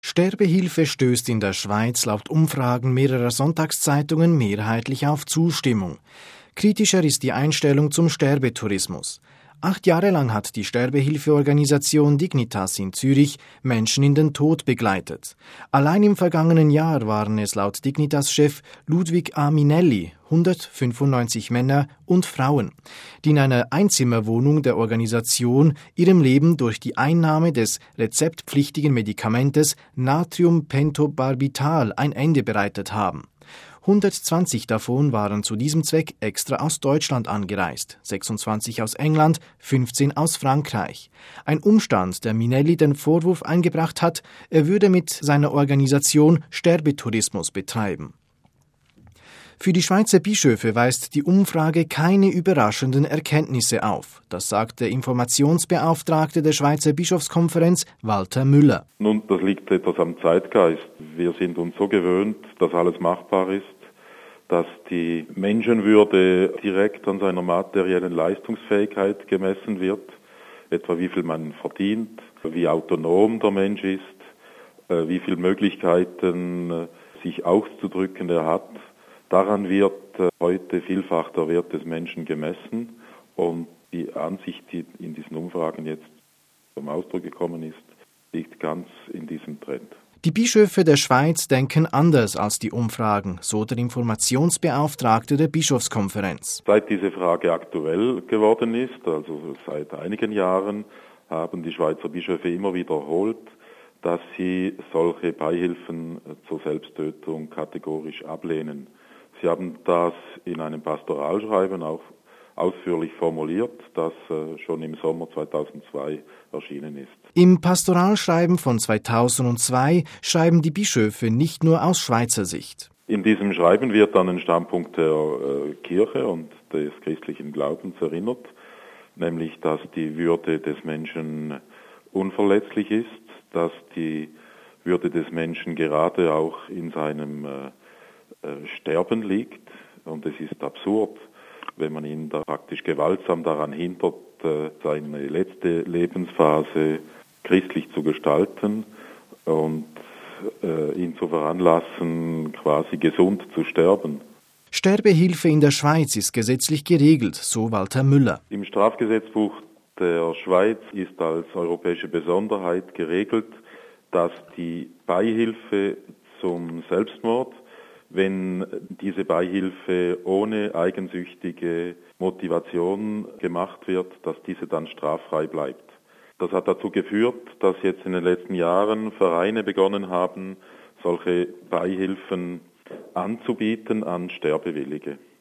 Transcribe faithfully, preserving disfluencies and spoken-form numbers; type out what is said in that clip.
Sterbehilfe stößt in der Schweiz laut Umfragen mehrerer Sonntagszeitungen mehrheitlich auf Zustimmung. Kritischer ist die Einstellung zum Sterbetourismus. Acht Jahre lang hat die Sterbehilfeorganisation Dignitas in Zürich Menschen in den Tod begleitet. Allein im vergangenen Jahr waren es laut Dignitas-Chef Ludwig A. Minelli hundertfünfundneunzig Männer und Frauen, die in einer Einzimmerwohnung der Organisation ihrem Leben durch die Einnahme des rezeptpflichtigen Medikamentes Natriumpentobarbital ein Ende bereitet haben. hundertzwanzig davon waren zu diesem Zweck extra aus Deutschland angereist, sechsundzwanzig aus England, fünfzehn aus Frankreich. Ein Umstand, der Minelli den Vorwurf eingebracht hat, er würde mit seiner Organisation Sterbetourismus betreiben. Für die Schweizer Bischöfe weist die Umfrage keine überraschenden Erkenntnisse auf. Das sagt der Informationsbeauftragte der Schweizer Bischofskonferenz, Walter Müller. Nun, das liegt etwas am Zeitgeist. Wir sind uns so gewöhnt, dass alles machbar ist, dass die Menschenwürde direkt an seiner materiellen Leistungsfähigkeit gemessen wird, etwa wie viel man verdient, wie autonom der Mensch ist, wie viele Möglichkeiten sich auszudrücken er hat. Daran wird heute vielfach der Wert des Menschen gemessen und die Ansicht, die in diesen Umfragen jetzt zum Ausdruck gekommen ist, liegt ganz in diesem Trend. Die Bischöfe der Schweiz denken anders als die Umfragen, so der Informationsbeauftragte der Bischofskonferenz. Seit diese Frage aktuell geworden ist, also seit einigen Jahren, haben die Schweizer Bischöfe immer wiederholt, dass sie solche Beihilfen zur Selbsttötung kategorisch ablehnen. Sie haben das in einem Pastoralschreiben auch ausführlich formuliert, das schon im Sommer zweitausendzwei erschienen ist. Im Pastoralschreiben von zweitausendzwei schreiben die Bischöfe nicht nur aus Schweizer Sicht. In diesem Schreiben wird an den Standpunkt der Kirche und des christlichen Glaubens erinnert, nämlich, dass die Würde des Menschen unverletzlich ist, dass die Würde des Menschen gerade auch in seinem Sterben liegt, und es ist absurd, wenn man ihn da praktisch gewaltsam daran hindert, seine letzte Lebensphase christlich zu gestalten und ihn zu veranlassen, quasi gesund zu sterben. Sterbehilfe in der Schweiz ist gesetzlich geregelt, so Walter Müller. Im Strafgesetzbuch der Schweiz ist als europäische Besonderheit geregelt, dass die Beihilfe zum Selbstmord, wenn diese Beihilfe ohne eigensüchtige Motivation gemacht wird, dass diese dann straffrei bleibt. Das hat dazu geführt, dass jetzt in den letzten Jahren Vereine begonnen haben, solche Beihilfen anzubieten an Sterbewillige.